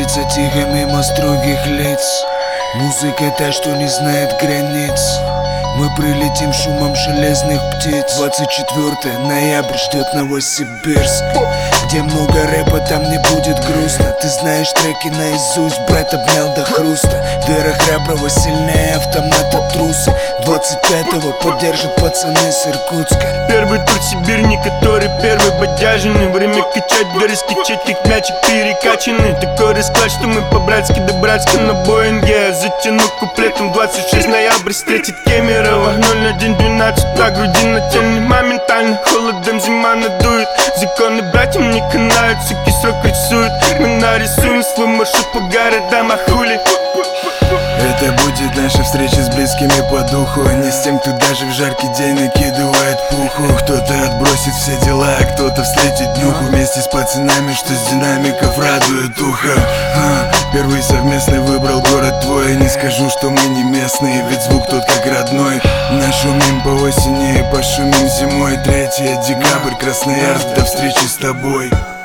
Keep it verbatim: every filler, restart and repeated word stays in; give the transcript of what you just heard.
Улица тихо мимо строгих лиц. Музыка та, что не знает границ. Мы прилетим шумом железных птиц. Двадцать четвёртое ноября ждет Новосибирск, где много рэпа, там не будет грустно. Ты знаешь треки наизусть, брат обнял до хруста. Вера храброго сильнее автомата труса. Двадцать пятого поддержат пацаны с Иркутска. Первый тур Сибирь, не который первый бодяженный. Время качать, березки, чекик, мячик перекачанный. Такой расклад, что мы по-братски да братски на Боинге. Я затяну куплетом двадцать шесть ноября встретит Кемерово. Ноль один двенадцать, на груди нательный моментально. Холодом зима надует, законы братьям не канают. Суки срок рисуют, мы нарисуем свой маршрут по городам, а хули. Это будет наша встреча с близкими по духу, а не с тем, кто даже в жаркий день накидывает пуху. Кто-то отбросит все дела, а кто-то встретит днюху. Вместе с пацанами, что с динамиков радует ухо. а, Первый совместный выбрал город твой. Не скажу, что мы не местные, ведь звук тот как родной. Нашумим по осени и пошумим зимой. Третье декабрь, Красноярск, до встречи с тобой.